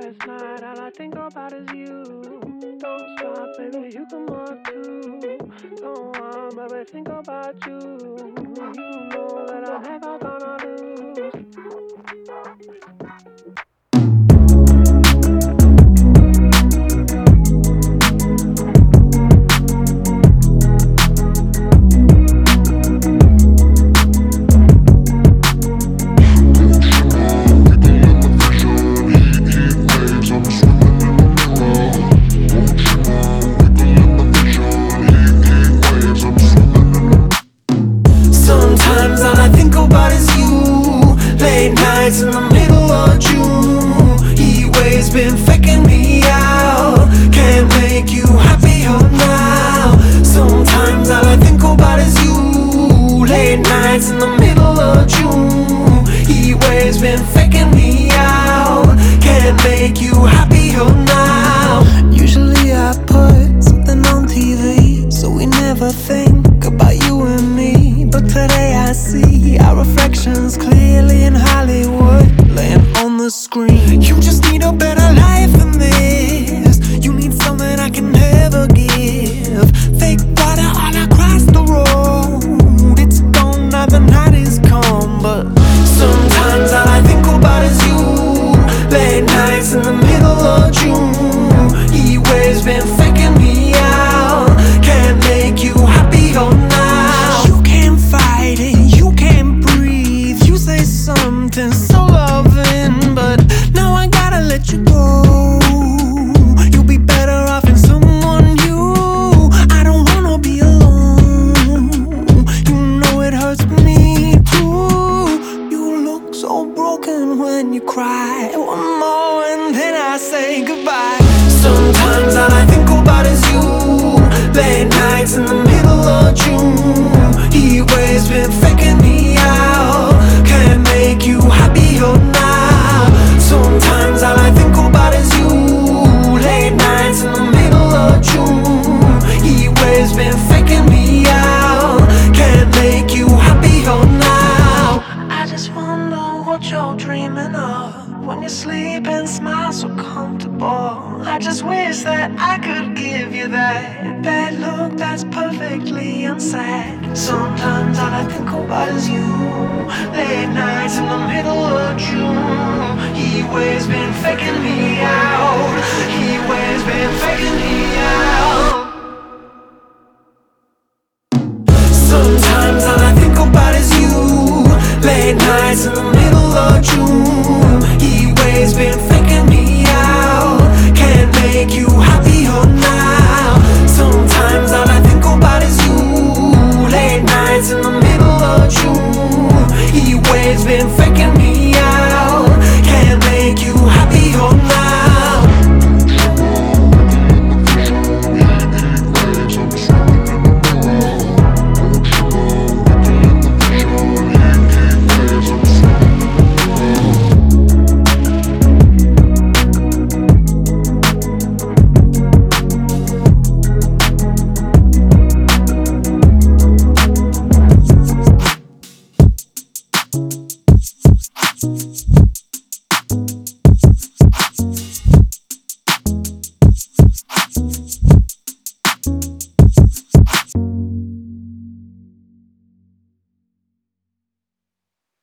last night, all I think about is you. Don't stop, baby, you can walk too. Go on, baby, think about you. You know that I'm never gonna lose. Sometimes all I think about is you. Late nights in the middle of June. Heat waves been faking me out. Can't make you happier now. Sometimes all I think about is you. Late nights in the middle of June. Heat waves been faking me out. Can't make you happier now. Usually I put something on TV, so we never think about you and me. But today I see our reflections clearly in Hollywood, laying on the screen. You just need a better life than this. You need something I can never give. Fake water all across the road. It's gone now, the night is come. But sometimes all I think about is you. Late nights in the middle of June. Heat waves been faking me out. Can't make you happier now. You can't fight it, you can't breathe. You say something so loving, but now I gotta let you go. You'll be better off in someone new. I don't wanna be alone. You know it hurts me too. You look so broken when you cry. One more and then I say goodbye. Sometimes all I think about is you. Late nights in the middle of June. Heat waves been faking me out. Can't make you happier now. Sometimes all I think about is you. Late nights in the middle of June. Heat waves been faking me out. Can't make you happier now. I just wonder what you're dreaming of when you sleep and smile so comfortable. I just wish that I could give you that bad look that's perfectly unsaid. Sometimes all I think about is you. Late nights in the middle of June. Heat waves been faking me out. Heat waves been faking me out. Sometimes all I think about is you. Late nights in the middle of June. Heat waves been faking me out. Can't make you happier now. Sometimes all I think about is you. Late nights in the middle of June. Heat waves been faking me